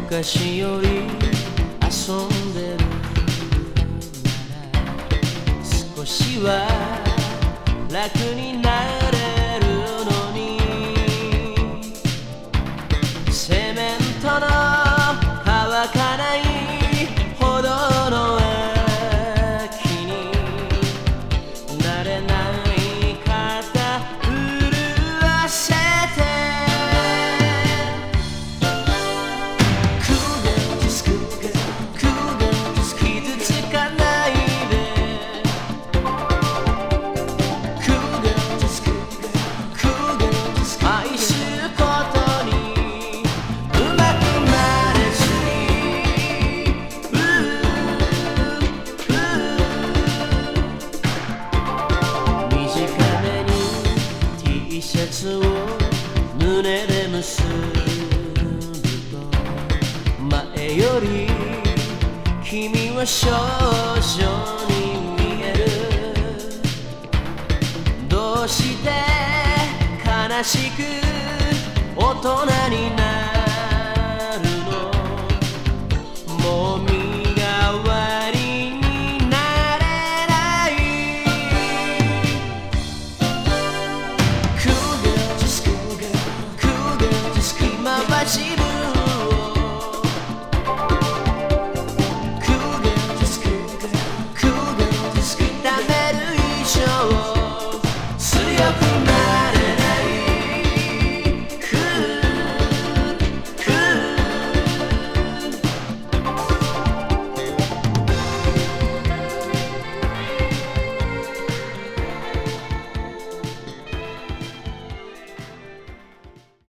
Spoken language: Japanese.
昔より遊んでるなら少しは楽になれるのにセメントの乾かないほどの秋になれない肩震わせてシャツを胸で結ぶと前より君は少女に見えるどうして悲しく大人になるのもう身代わりになれない今走る